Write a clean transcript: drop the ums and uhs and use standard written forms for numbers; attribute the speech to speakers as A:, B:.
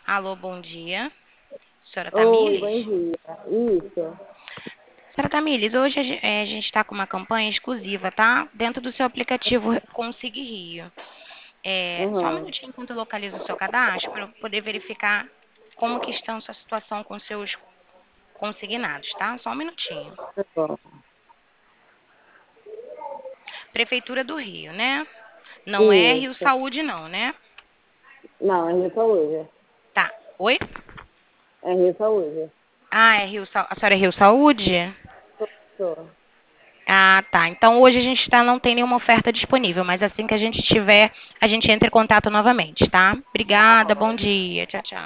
A: Alô, bom dia. Senhora
B: Oi, bom
A: Tamires?
B: dia. Isso.
A: Senhora Tamires, hoje a gente está com uma campanha exclusiva, tá? Dentro do seu aplicativo Consigue Rio. Só um
B: Uhum.
A: minutinho enquanto eu localizo o seu cadastro para eu poder verificar como que estão sua situação com seus consignados, tá? Só um minutinho.
B: Tá bom.
A: Prefeitura do Rio, né? Não é Rio
B: Isso.
A: Saúde, não, né?
B: Não, é Rio Saúde.
A: Tá. Oi?
B: É Rio Saúde.
A: Ah, é Rio Saúde. A senhora é Rio Saúde?
B: Tô.
A: Ah, tá. Então hoje a gente não tem nenhuma oferta disponível, mas assim que a gente tiver, a gente entra em contato novamente, tá? Obrigada, bom dia. Tchau, tchau.